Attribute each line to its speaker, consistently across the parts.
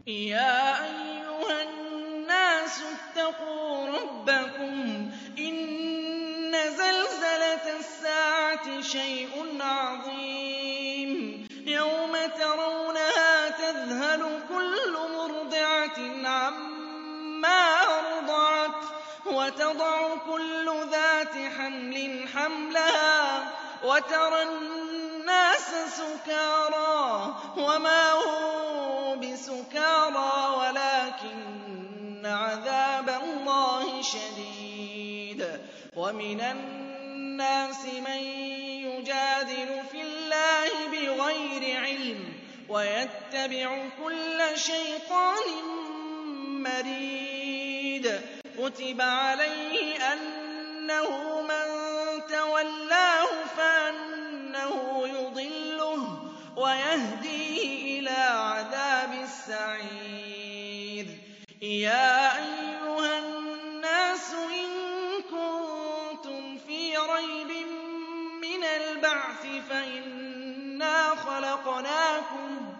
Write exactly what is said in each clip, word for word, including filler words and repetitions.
Speaker 1: يَا أَيُّهَا النَّاسُ اتَّقُوا رَبَّكُمْ إِنَّ زَلْزَلَةَ السَّاعَةِ شَيْءٌ عَظِيمٌ يَوْمَ تَرَوْنَهَا تَذْهَلُ كُلُّ مُرْضِعَةٍ عَمَّا أَرْضَعَتْ وَتَضَعُ كُلُّ ذَاتِ حَمْلٍ حَمْلَهَا وَتَرَى النَّاسَ سُكَارَىٰ وَمَا هُم بِسُكَارَىٰ وَلَٰكِنَّ عَذَابَ اللَّهِ شَدِيدٌ وَمِنَ النَّاسِ مَن يُجَادِلُ فِي اللَّهِ بِغَيْرِ عِلْمٍ وَيَتَّبِعُ كُلَّ شَيْطَانٍ مَّرِيدٍ كُتِبَ عَلَيْهِ أَنَّهُ مَن تَوَلَّاهُ فَأَنَّهُ يُضِلُّهُ وَيَهْدِيهِ إِلَىٰ عَذَابِ السَّعِيرِ يَا أَيُّهَا النَّاسُ إِن كُنتُمْ فِي رَيْبٍ مِّنَ الْبَعْثِ فَإِنَّا خَلَقْنَاكُم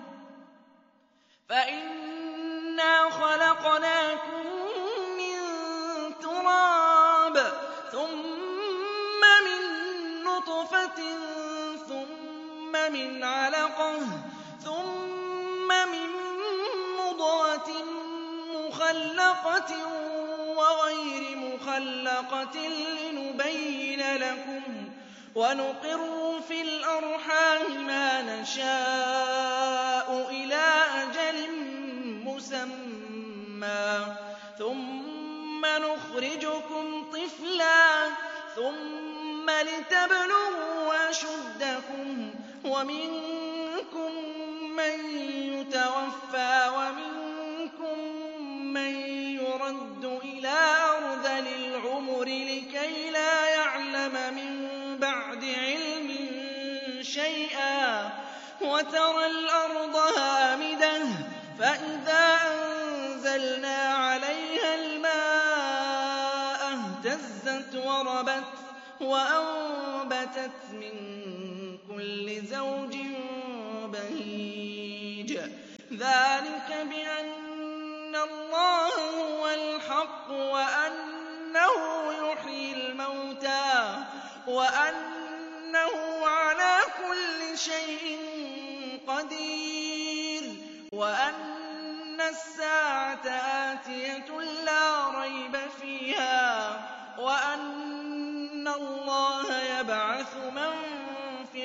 Speaker 1: فَإِنَّا خَلَقْنَاكُم مِّن تُرَابٍ ثُمَّ مِن نُّطْفَةٍ ثُمَّ مِنْ عَلَقَةٍ ثُمَّ مِن مُّضْغَةٍ مُّخَلَّقَةٍ وَغَيْرِ مُخَلَّقَةٍ لِّنُبَيِّنَ لَكُمْ وَنُقِرُّ فِي الْأَرْحَامِ مَا نَشَاءُ إِلَىٰ أَجَلٍ مُّسَمًّى ثُمَّ نُخْرِجُكُمْ طِفْلًا ثُمَّ لِتَبْلُغُوا أَشُدَّكُمْ وَمِنكُم مَّن يُتَوَفَّىٰ وَمِنكُم مَّن يُرَدُّ إِلَىٰ أَرْذَلِ الْعُمُرِ لِكَيْ لَا يَعْلَمَ مِن بَعْدِ عِلْمٍ شَيْئًا وَتَرَى الْأَرْضَ هَامِدَةً فَإِذَا أَنزَلْنَا عَلَيْهَا الْمَاءَ اهْتَزَّتْ وَرَبَتْ وَأَنبَتَتْ مِن كُلِّ زَوْجٍ بَهِيجٍ ذَٰلِكَ بِأَنَّ اللَّهَ هُوَ الْحَقُّ وَأَنَّهُ يُحْيِي الْمَوْتَىٰ وَأَنَّهُ عَلَىٰ كُلِّ شَيْءٍ قَدِيرٌ وَأَنَّ السَّاعَةَ آتِيَةٌ لَّا رَيْبَ فِيهَا وَأَنَّ اللَّهَ يَبْعَثُ مَن فِي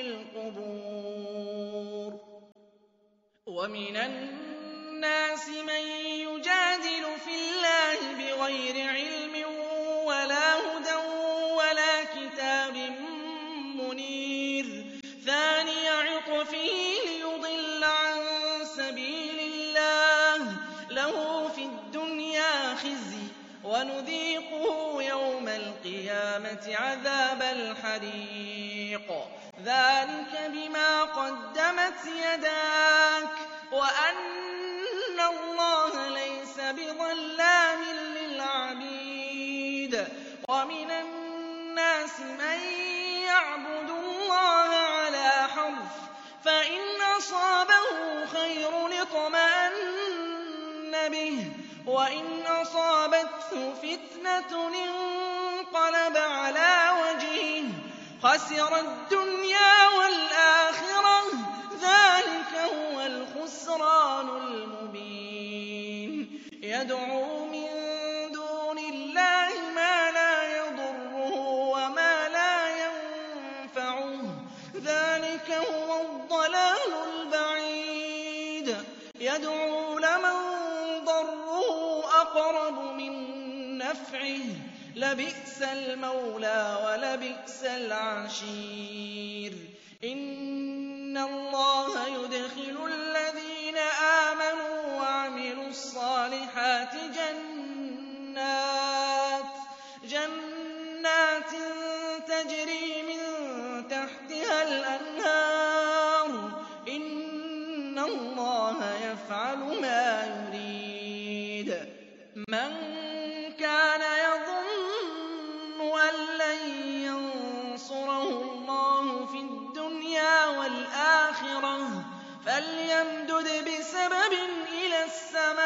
Speaker 1: الْقُبُورِ وَمِنَ النَّاسِ مَن يُجَادِلُ فِي اللَّهِ بِغَيْرِ عِلْمٍ وَلَا هُدًى وَلَا كِتَابٍ مُّنِيرٍ ثَانِيَ عِطْفِهِ لِيُضِلَّ عَن سَبِيلِ اللَّهِ لَهُ فِي الدُّنْيَا خِزْيٌ وَنُذِيقُهُ يَوْمَ الْقِيَامَةِ عَذَابَ الْحَرِيقِ ذَٰلِكَ بِمَا قَدَّمَتْ يَدَاكَ وَأَنَّ اللَّهَ لَيْسَ بِظَلَّامٍ لِّلْعَبِيدِ وَمِنَ النَّاسِ مَن يَعْبُدُ اللَّهَ عَلَىٰ حَرْفٍ فَإِنْ أَصَابَهُ خَيْرٌ اطْمَأَنَّ بِهِ وَإِنْ أَصَابَتْهُ فِتْنَةٌ انقَلَبَ عَلَىٰ وَجْهِهِ خَسِرَ الدُّنْيَا وَالْآخِرَةَ ۚ ذَٰلِكَ هُوَ الْخُسْرَانُ الْمُبِينُ يَدْعُو مِن دُونِ اللَّهِ مَا لَا يَضُرُّهُ وَمَا لَا يَنفَعُهُ ۚ ذَٰلِكَ هُوَ الضَّلَالُ الْبَعِيدُ يَدْعُو لَمَن ضَرُّهُ أَقْرَبُ مِن نَّفْعِهِ ۚ لَبِئْسَ الْمَوْلَىٰ وَلَبِئْسَ الْعَشِيرُ إِنَّ اللَّهَ يُدْخِلُ الَّذِينَ آمَنُوا وَعَمِلُوا الصَّالِحَاتِ جَنَّاتٍ جَنَّاتٍ تَجْرِي مِن تَحْتِهَا الْأَنْهَارُ ۚ إِنَّ اللَّهَ يَفْعَلُ مَا يُرِيدُ مَن كَانَ يَظُنُّ أَن لَّن يَنصُرَهُ اللَّهُ فِي الدُّنْيَا وَالْآخِرَةِ فَلْيَمْدُدْ بِسَبَبٍ إِلَى السَّمَاءِ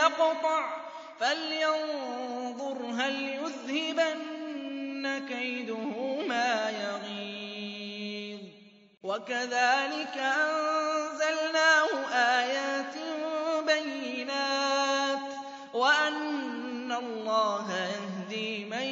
Speaker 1: فليقطع فلينظر هل يذهبن كيده ما يغيظ وكذلك أنزلناه آيات بينات وأن الله يهدي من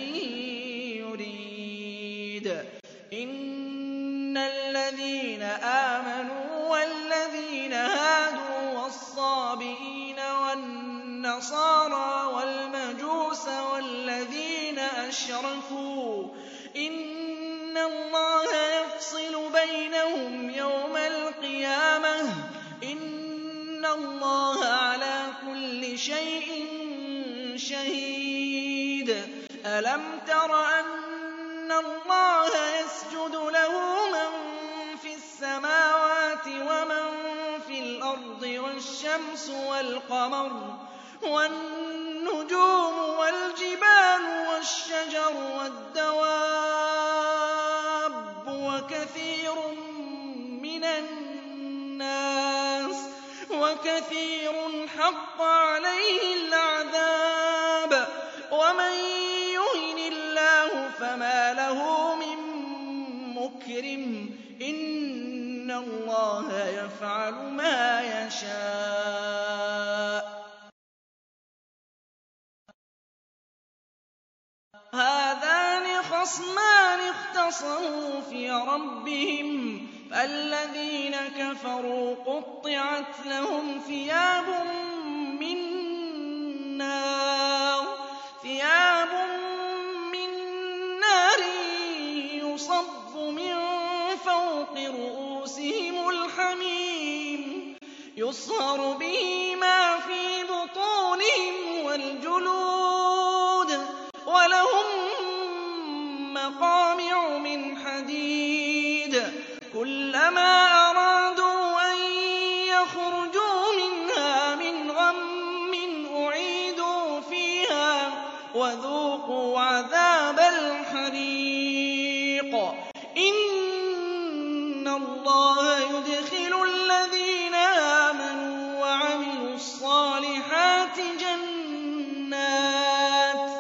Speaker 1: يريد إن الذين آمنوا والذين هادوا والصابئين والنصارى والمجوس والذين أشركوا إن الله يفصل بينهم يوم القيامة إن الله على كل شيء شهيد ألم تر أن الله يسجد له من في السماوات ومن في الأرض والشمس والقمر والنجوم والجبال والشجر والدواب وكثير من الناس وكثير حق عليه العذاب ومن يهن الله فما له من مكرم إن الله يفعل ما يشاء هذان خصمان اختصموا في ربهم فالذين كفروا قطعت لهم ثياب من نار ثياب من نار يصب من فوق رؤوسهم الحميم يصهر به ما في بطونهم والجلود ولهم مقامع من حديد كلما أرادوا أن يخرجوا منها من غم أعيدوا فيها وذوقوا عذاب الحريق إن الله يدخل الذين آمنوا وعملوا الصالحات جنات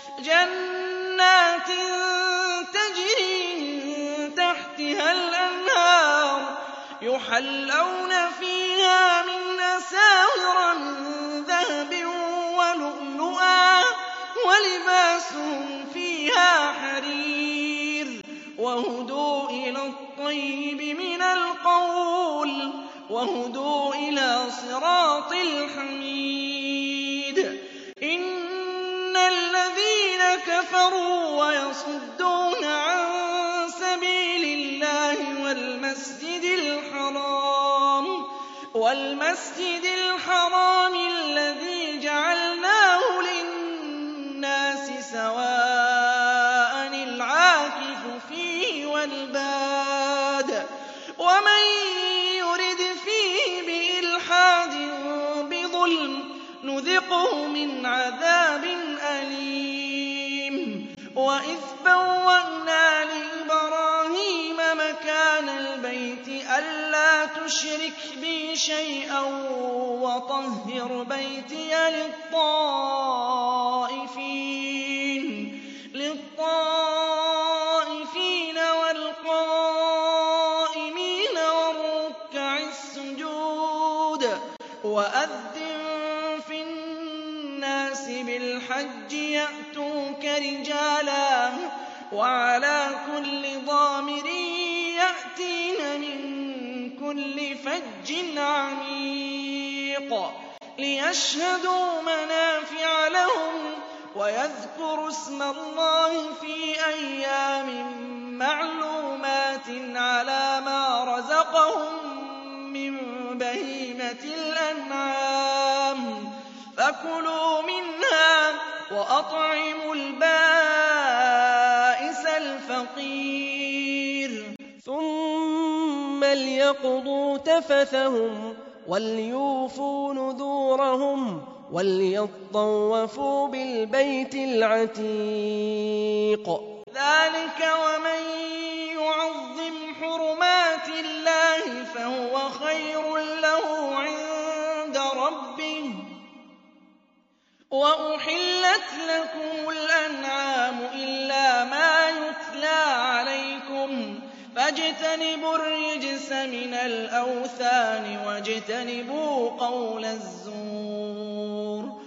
Speaker 1: جنات تجري من تحتها الأنهار يحلون فيها من أساور من ذهب ولؤلؤا ولباسهم فيها حرير وهدوا إلى الطيب من القول وهدوا إلى صراط الحميد إن الذين كفروا ويصدون عن سبيل الله والمسجد الحرام والمسجد الحرام الذي جعلناه للناس سواء العاكف فيه والباد ومن يرد فيه بإلحاد بظلم نذقه من عذاب أليم وإذ بوأنا لإبراهيم مكان البيت ألا تشرك بي شيئا وطهر بيتي للطائفين للطائفين والقائمين والركع السجود وأذن في الناس بالحج يأتوك رجالا وعلى كل ضامر يأتين من كل فج عميق ليشهدوا منافع لهم ويذكروا اسم الله في أيام معلومات على ما رزقهم من بهيمة الأنعام فكلوا منها وأطعموا البائس الفقير
Speaker 2: ثم ليقضوا تفثهم وليوفوا نذورهم وليطوفوا بالبيت العتيق
Speaker 1: ذلك ومن يعظم حرمات الله فهو خير له عند ربه وَأُحِلَّتْ لَكُمُ الْأَنْعَامُ إِلَّا مَا يُتْلَىٰ عَلَيْكُمْ فَاجْتَنِبُوا الرِّجْسَ مِنَ الْأَوْثَانِ وَاجْتَنِبُوا قَوْلَ الزُّورِ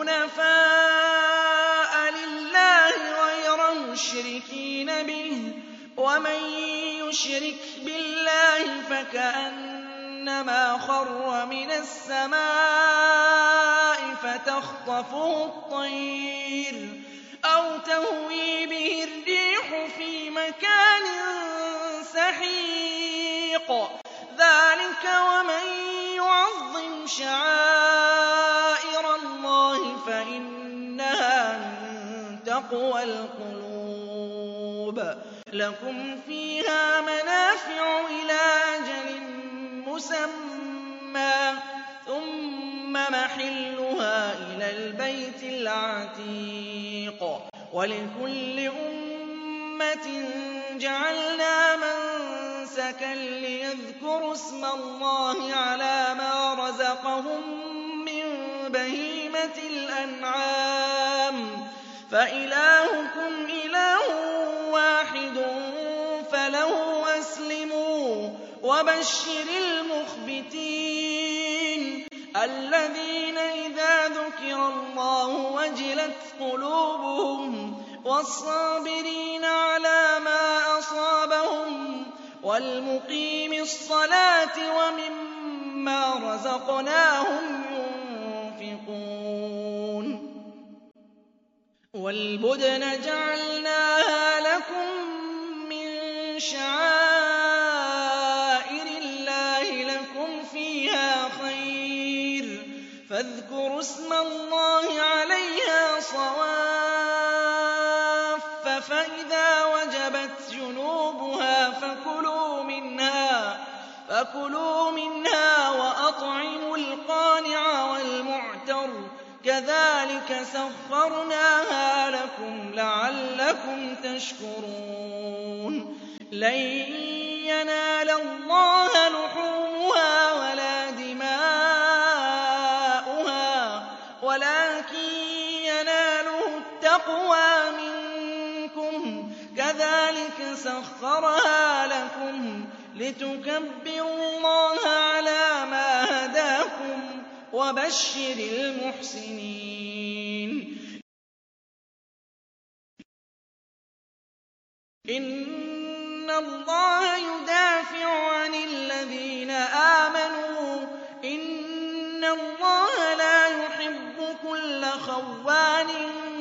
Speaker 1: حُنَفَاءَ لِلَّهِ غَيْرَ مُشْرِكِينَ بِهِ ۚ وَمَن يُشْرِكْ بِاللَّهِ فَكَأَنَّمَا خَرَّ مِنَ السَّمَاءِ فَتَخْطَفُهُ الطَّيْرُ أَوْ تَهْوِي بِهِ الرِّيحُ فِي مَكَانٍ سَحِيقٍ ذَٰلِكَ وَمَن يُعَظِّمْ شَعَائِرَ اللَّهِ فَإِنَّهَا مِن تَقْوَى الْقُلُوبِ لَكُمْ فِيهَا مَنَافِعُ إِلَىٰ أَجَلٍ مُّسَمًّى ثُمَّ مَحِلُّهَا إِلَى الْبَيْتِ الْعَتِيقِ وَلِكُلِّ أُمَّةٍ جَعَلْنَا مَنسَكًا لِّيَذْكُرُوا اسْمَ اللَّهِ عَلَىٰ مَا رَزَقَهُم مِّن بَهِيمَةِ الْأَنْعَامِ فَإِلَٰهُكُمْ إِلَٰهٌ وَاحِدٌ فَلَهُ أَسْلِمُوا وَبَشِّرِ الْمُخْبِتِينَ الَّذِينَ إِذَا ذُكِرَ اللَّهُ وَجِلَتْ قُلُوبُهُمْ وَالصَّابِرِينَ عَلَىٰ مَا أَصَابَهُمْ وَالْمُقِيمِي الصَّلَاةِ وَمِمَّا رَزَقْنَاهُمْ يُنفِقُونَ وَالْبُدْنَ جَعَلْنَاهَا لَكُم مِّن شَعَائِرِ اللَّهِ لَكُمْ فِيهَا خَيْرٌ فَاذْكُرُوا اسْمَ اللَّهِ عَلَيْهَا صَوَافَّ فَإِذَا وَجَبَتْ جُنُوبُهَا فَكُلُوا مِنْهَا وَأَطْعِمُوا الْقَانِعَ وَالْمُعْتَرَّ ۚ كَذَٰلِكَ سَخَّرْنَاهَا لَكُمْ لَعَلَّكُمْ تَشْكُرُونَ لَن يَنَالَ اللَّهَ لُحُومُهَا وَلَا دِمَاؤُهَا وَلَٰكِن يَنَالُهُ التَّقْوَىٰ مِنكُمْ ۚ كَذَٰلِكَ سَخَّرَهَا لَكُمْ لِتُكَبِّرُوا اللَّهَ عَلَىٰ مَا هَدَاكُمْ ۗ وَبَشِّرِ الْمُحْسِنِينَ إِنَّ اللَّهَ يُدَافِعُ عَنِ الَّذِينَ آمَنُوا ۗ إِنَّ اللَّهَ لَا يُحِبُّ كُلَّ خَوَّانٍ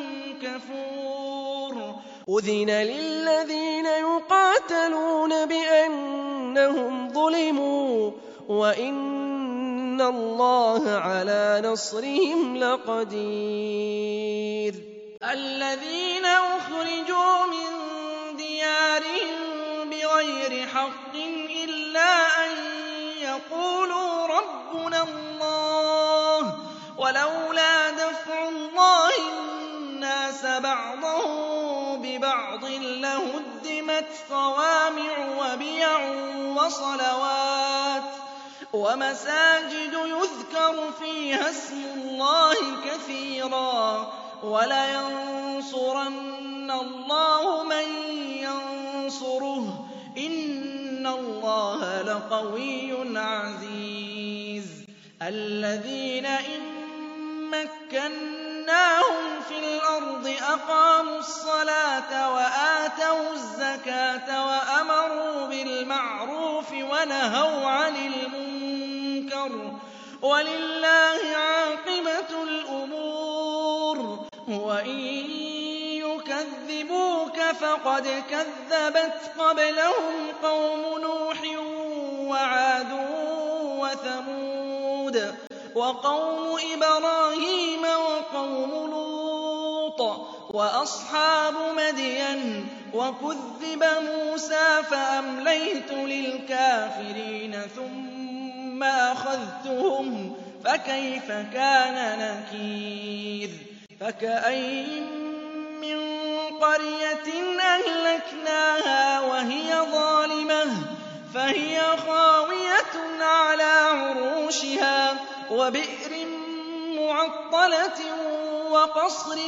Speaker 1: كَفُورٍ
Speaker 2: أُذِنَ لِلَّذِينَ يُقَاتَلُونَ بِأَنَّهُمْ ظُلِمُوا وَإِنَّ اللَّهَ عَلَىٰ نَصْرِهِمْ لَقَدِيرٌ
Speaker 1: الَّذِينَ أُخْرِجُوا مِن دِيَارِهِم بِغَيْرِ حَقٍّ إِلَّا أَن يَقُولُوا رَبُّنَا اللَّهُ ۗ وَلَوْلَا دَفْعُ اللَّهِ النَّاسَ بَعْضَهُم بِبَعْضٍ لَّهُدِّمَتْ صَوَامِعُ وَبِيَعٌ وَصَلَوَاتٌ وَمَسَاجِدُ يُذْكَرُ فِيهَا اسْمُ اللَّهِ كَثِيرًا ۗ وَلَيَنصُرَنَّ اللَّهُ مَن يَنصُرُهُ ۗ إِنَّ اللَّهَ لَقَوِيٌّ عَزِيزٌ الَّذِينَ إِن مَّكَّنَّاهُمْ فِي الْأَرْضِ أَقَامُوا الصَّلَاةَ وَآتَوُا الزَّكَاةَ وَأَمَرُوا بِالْمَعْرُوفِ وَنَهَوْا عَنِ الْمُنكَرِ ۗ وَلِلَّهِ عَاقِبَةُ الْأُمُورِ وَإِن يُكَذِّبُوكَ فَقَدْ كَذَّبَتْ قَبْلَهُمْ قَوْمُ نُوحٍ وَعَادٌ وَثَمُودُ وَقَوْمُ إِبْرَاهِيمَ وَقَوْمُ لُوطٍ وَأَصْحَابُ مَدْيَنَ ۖ وَكُذِّبَ مُوسَىٰ فَأَمْلَيْتُ لِلْكَافِرِينَ ثُمَّ أَخَذْتُهُمْ ۖ فَكَيْفَ كَانَ نَكِيرِ فَكَأَيِّن مِّن قَرْيَةٍ أَهْلَكْنَاهَا وَهِيَ ظَالِمَةٌ فَهِيَ خَاوِيَةٌ عَلَىٰ عُرُوشِهَا وَبِئْرٍ مُّعَطَّلَةٍ وَقَصْرٍ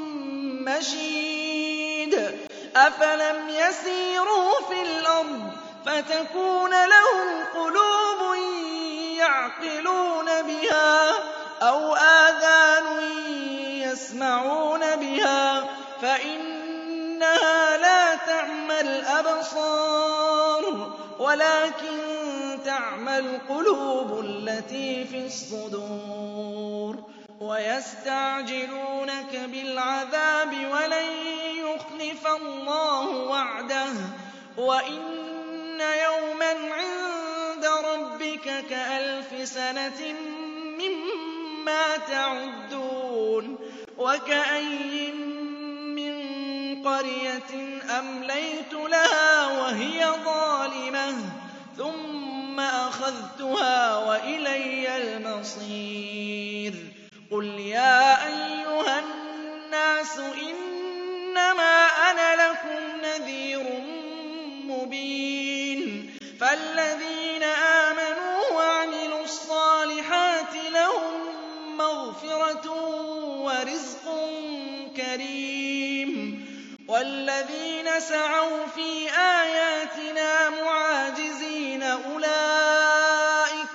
Speaker 1: مَّشِيدٍ أَفَلَمْ يَسِيرُوا فِي الْأَرْضِ فَتَكُونَ لَهُمْ قُلُوبٌ يَعْقِلُونَ بِهَا أَوْ آذَانٌ يَسْمَعُونَ بِهَا فَإِنَّهَا لَا تَعْمَى الْأَبْصَارُ وَلَٰكِن تَعْمَى الْقُلُوبُ الَّتِي فِي الصُّدُورِ وَيَسْتَعْجِلُونَكَ بِالْعَذَابِ وَلَن يُخْلِفَ اللَّهُ وَعْدَهُ وَإِنَّ يَوْمًا عِندَ رَبِّكَ كَأَلْفِ سَنَةٍ مِّمَّا تَعُدُّونَ وَكَأَيِّن مِّن قَرْيَةٍ أَمْلَيْتُ لَهَا وَهِيَ ظَالِمَةٌ ثُمَّ أَخَذْتُهَا وَإِلَيَّ الْمَصِيرُ قُلْ يَا أَيُّهَا النَّاسُ إِنَّمَا أَنَا لَكُمْ نَذِيرٌ مُّبِينٌ فَالَّذِينَ آمَنُوا وَعَمِلُوا الصَّالِحَاتِ لَهُم مَّغْفِرَةٌ وَرِزْقٌ كَرِيمٌ وَالَّذِينَ سَعَوْا فِي آيَاتِنَا مُعَاجِزِينَ أُولَٰئِكَ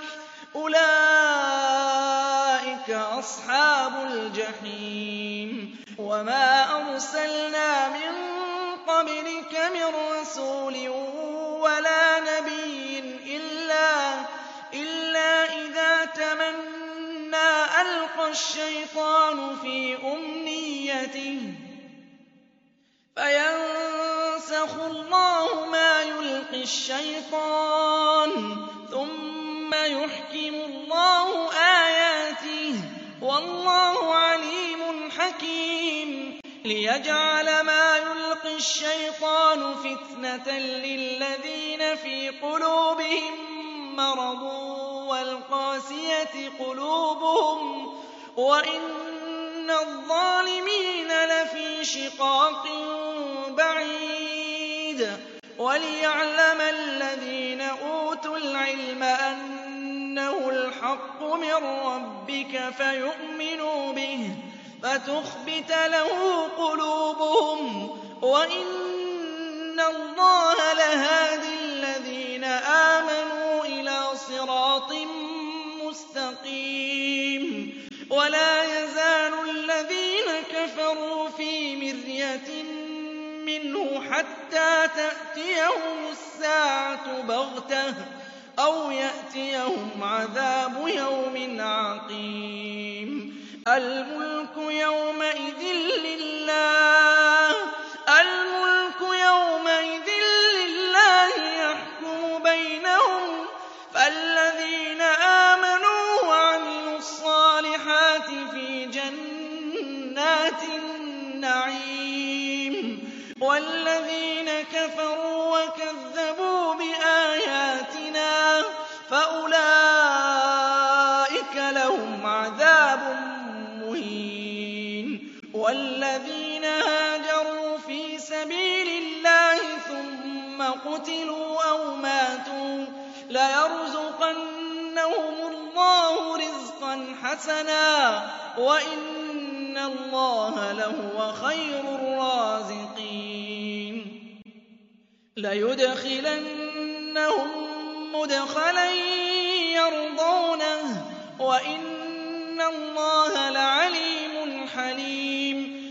Speaker 1: أُولَٰئِكَ أَصْحَابُ الْجَحِيمِ وَمَا أَرْسَلْنَا مِن قَبْلِكَ مِن رَّسُولٍ وَلَا نَبِيٍّ إِلَّا إِلَّا إِذَا تَمَنَّىٰ أَلْقَى الشَّيْطَانُ فِي أُمْنِيَّتِهِ فَيَنسَخُ اللَّهُ مَا يُلْقِي الشَّيْطَانُ ثُمَّ يُحْكِمُ اللَّهُ آيَاتِهِ وَاللَّهُ عَلِيمٌ حَكِيمٌ لِيَجْعَلَ مَا يُلْقِي الشَّيْطَانُ فِتْنَةً لِّلَّذِينَ فِي قُلُوبِهِم مَّرَضٌ وَالْقَاسِيَةِ قُلُوبُهُمْ وَإِنَّ الظَّالِمِينَ لَفِي شِقَاقٍ بَعِيدٍ وَلِيَعْلَمَ الَّذِينَ أُوتُوا الْعِلْمَ أَنَّهُ الْحَقُّ مِن رَّبِّكَ فَيُؤْمِنُوا بِهِ فَتُخْبِتَ لَهُ قُلُوبُهُمْ وَإِنَّ اللَّهَ لَهَادِي الَّذِينَ آمَنُوا إِلَىٰ صِرَاطٍ مُّسْتَقِيمٍ وَلَا يَزَالُ الَّذِينَ كَفَرُوا فِي مِرْيَةٍ مِّنْهُ حَتَّىٰ تَأْتِيَهُمُ السَّاعَةُ بَغْتَةً أَوْ يَأْتِيَهُمْ عَذَابُ يَوْمٍ عَقِيمٍ الْمُلْكُ يَوْمَئِذٍ لِّلَّهِ الْمُلْكُ يَوْمَئِذٍ لِّلَّهِ يَحْكُمُ بَيْنَهُمْ فَالَّذِينَ آمَنُوا وَعَمِلُوا الصَّالِحَاتِ فِي جَنَّاتِ النَّعِيمِ وَالَّذِينَ كَفَرُوا وَكَذَّبُوا بِآيَاتِنَا فَأُولَٰئِكَ لَهُمْ عَذَابٌ مُّهِينٌ وَالَّذِينَ هَاجَرُوا فِي سَبِيلِ اللَّهِ ثُمَّ قُتِلُوا أَوْ مَاتُوا لَيَرْزُقَنَّهُمُ اللَّهُ رِزْقًا حَسَنًا وَإِنَّ اللَّهَ لَهُوَ خَيْرُ الرَّازِقِينَ لَيُدْخِلَنَّهُم مُّدْخَلًا يَرْضَوْنَهُ وَإِنَّ اللَّهَ لَعَلِيمٌ حَلِيمٌ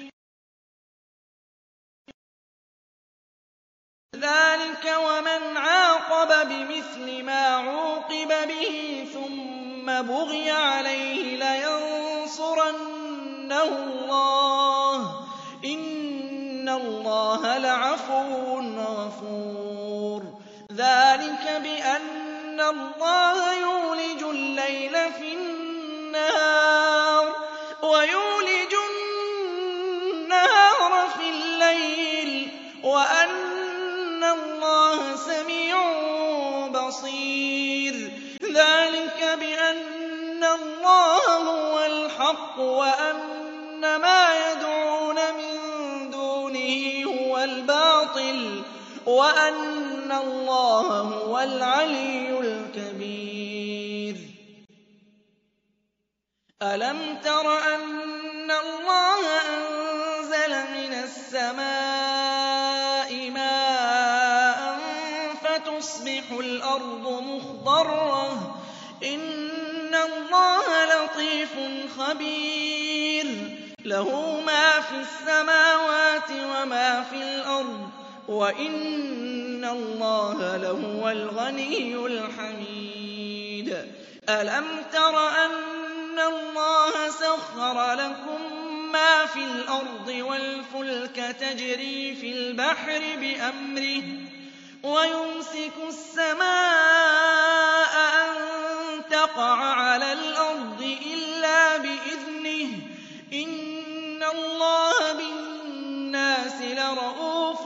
Speaker 1: ذَٰلِكَ وَمَنْ عَاقَبَ بِمِثْلِ مَا عُوقِبَ بِهِ ثُمَّ بُغِيَ عَلَيْهِ لَيَنصُرَنَّهُ اللَّهُ ۗ إِنَّ اللَّهَ لَعَفُوٌّ غَفُورٌ ذَٰلِكَ بِأَنَّ اللَّهَ يُولِجُ اللَّيْلَ فِي النَّهَارِ وَيُولِجُ النَّهَارَ فِي اللَّيْلِ وَأَنَّ اللَّهَ سَمِيعٌ بَصِيرٌ ذَٰلِكَ بِأَنَّ اللَّهَ هُوَ الْحَقُّ وَأَنَّ مَا يَدْعُونَ مِن دُونِهِ هُوَ الْبَاطِلُ وَأَنَّ اللَّهَ هُوَ الْعَلِيُّ الْكَبِيرُ أَلَمْ تَرَ أَنَّ أَنَّ اللَّهَ أَنزَلَ مِنَ السَّمَاءِ مَاءً فَتُصْبِحُ الْأَرْضُ مُخْضَرَّةً ۗ إِنَّ اللَّهَ لَطِيفٌ خَبِيرٌ لَّهُ مَا فِي السَّمَاوَاتِ وَمَا فِي الْأَرْضِ ۗ وَإِنَّ اللَّهَ لَهُوَ الْغَنِيُّ الْحَمِيدُ أَلَمْ تَرَ أَنَّ اللَّهَ سَخَّرَ لَكُم مَّا فِي الْأَرْضِ وَالْفُلْكَ تَجْرِي فِي الْبَحْرِ بِأَمْرِهِ وَيُمْسِكُ السَّمَاءَ أَن تَقَعَ عَلَى الْأَرْضِ إِلَّا بِإِذْنِهِ ۗ إِنَّ اللَّهَ بِالنَّاسِ لَرَءُوفٌ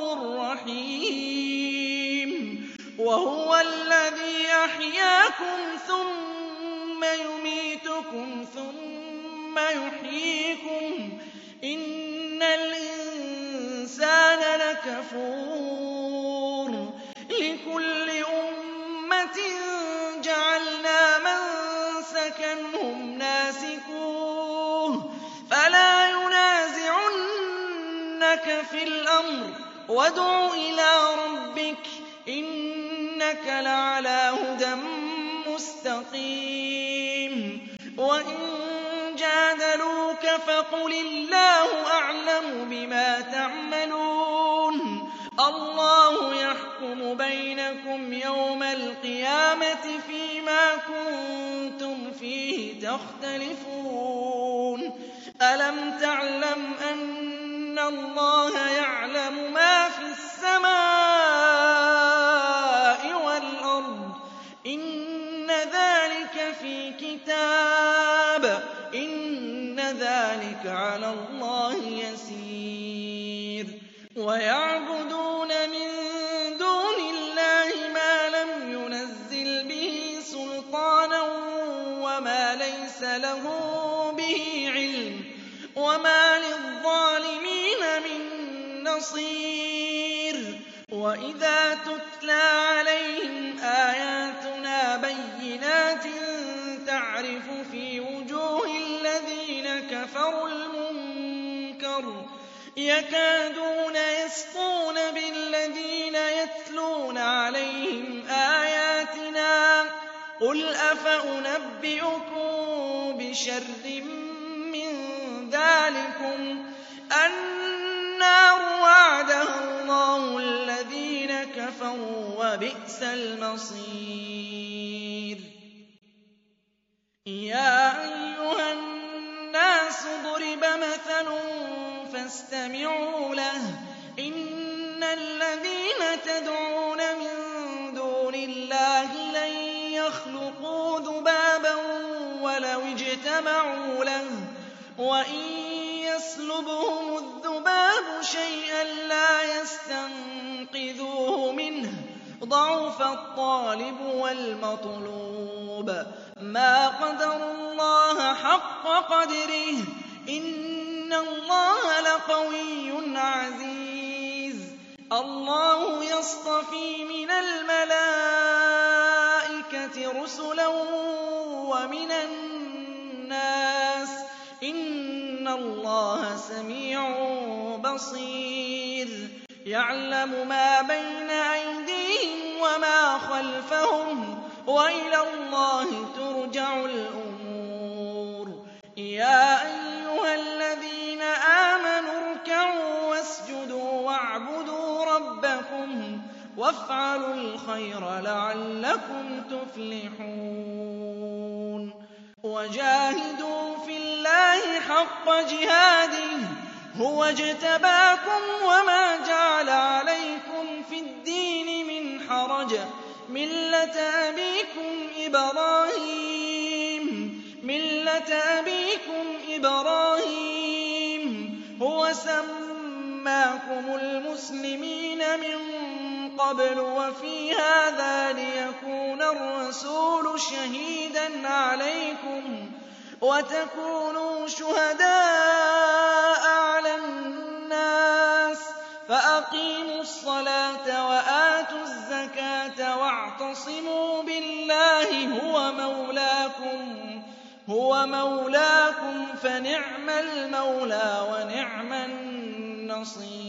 Speaker 1: رَّحِيمٌ وَهُوَ الَّذِي أَحْيَاكُمْ ثُمَّ يُمِيتُكُمْ ثُمَّ يُحْيِيكُمْ ۗ إِنَّ الْإِنسَانَ لَكَفُورٌ لِّكُلِّ أُمَّةٍ جَعَلْنَا مَنسَكًا هُمْ نَاسِكُوهُ فَلَا يُنَازِعُنَّكَ فِي الْأَمْرِ وَادْعُ إِلَىٰ رَبِّكَ إِنَّكَ لَعَلَىٰ هُدًى مُّسْتَقِيمٍ وَإِن جَادَلُوكَ فَقُلِ اللَّهُ أَعْلَمُ بِمَا تَعْمَلُونَ اللَّهُ يَحْكُمُ بَيْنَكُمْ يَوْمَ الْقِيَامَةِ فِيمَا كُنتُمْ فِيهِ تَخْتَلِفُونَ أَلَمْ تَعْلَمْ أَنَّ اللَّهَ يَعْلَمُ مَا فِي السَّمَاءِ وَالْأَرْضِ إِنَّ ذَٰلِكَ فِي كِتَابٍ إِنَّ ذَٰلِكَ عَلَى اللَّهِ يَسِيرٌ وَيَعْبُدُونَ مِن دُونِ اللَّهِ مَا لَمْ يُنَزِّلْ بِهِ سُلْطَانًا وَمَا لَيْسَ لَهُم بِهِ عِلْمٌ وَمَا لِلظَّالِمِينَ مِن نَّصِيرٍ وَإِذَا تُتْلَىٰ عَلَيْهِمْ آيَاتُنَا بَيِّنَاتٍ تَعْرِفُ فِي وُجُوهِ الَّذِينَ كَفَرُوا الْمُنكَرَ يَكَادُونَ يَسْطُونَ بِالَّذِينَ يَتْلُونَ عَلَيْهِمْ آيَاتِنَا ۗ قُلْ أَفَأُنَبِّئُكُم بِشَرٍّ مِّن ذَٰلِكُمُ النَّارُ وَعَدَهَا اللَّهُ الَّذِينَ كَفَرُوا ۖ وَبِئْسَ الْمَصِيرُ يَا أَيُّهَا النَّاسُ ضُرِبَ مَثَلٌ فَاسْتَمِعُوا لَهُ ۚ إِنَّ الَّذِينَ تَدْعُونَ مِن دُونِ اللَّهِ لَن يَخْلُقُوا ذُبَابًا وَلَوِ اجْتَمَعُوا لَهُ ۖ وَإِن يَسْلُبْهُمُ الذُّبَابُ شَيْئًا لَّا يَسْتَنقِذُوهُ مِنْهُ ۚ ضَعُفَ الطَّالِبُ وَالْمَطْلُوبُ مَا قَدَرُوا اللَّهَ حَقَّ قَدْرِهِ ۗ إِنَّ اللَّهَ لَقَوِيٌّ عَزِيزٌ اللَّهُ يَصْطَفِي مِنَ الْمَلَائِكَةِ رُسُلًا وَمِنَ النَّاسِ ۚ إِنَّ اللَّهَ سَمِيعٌ بَصِيرٌ يَعْلَمُ مَا بَيْنَ أَيْدِيهِمْ وَمَا خَلْفَهُمْ ۗ وَإِلَى اللَّهِ تُرْجَعُ الْأُمُورُ يَا أَيُّهَا الَّذِينَ آمَنُوا ارْكَعُوا وَاسْجُدُوا وَاعْبُدُوا رَبَّكُمْ وَافْعَلُوا الْخَيْرَ لَعَلَّكُمْ تُفْلِحُونَ وَجَاهِدُوا فِي اللَّهِ حَقَّ جِهَادِهِ ۚ هُوَ اجْتَبَاكُمْ وَمَا جَعَلَ عَلَيْكُمْ فِي الدِّينِ مِنْ حَرَجٍ ۚ مِّلَّةَ أَبِيكُمْ إِبْرَاهِيمَ مِلَّةَ أَبِيكُمْ إِبْرَاهِيمَ هُوَ سَمَّاكُمُ الْمُسْلِمِينَ مِن قَبْلُ وَفِي هَٰذَا لِيَكُونَ الرَّسُولُ شَهِيدًا عَلَيْكُمْ وَتَكُونُوا شُهَدَاءَ عَلَى النَّاسِ ۚ فَأَقِيمُوا الصَّلَاةَ وَآتُوا الزَّكَاةَ وَاعْتَصِمُوا بِاللَّهِ هُوَ مَوْلَاكُمْ هُوَ مَوْلَاكُمْ فَنِعْمَ الْمَوْلَىٰ وَنِعْمَ النَّصِيرُ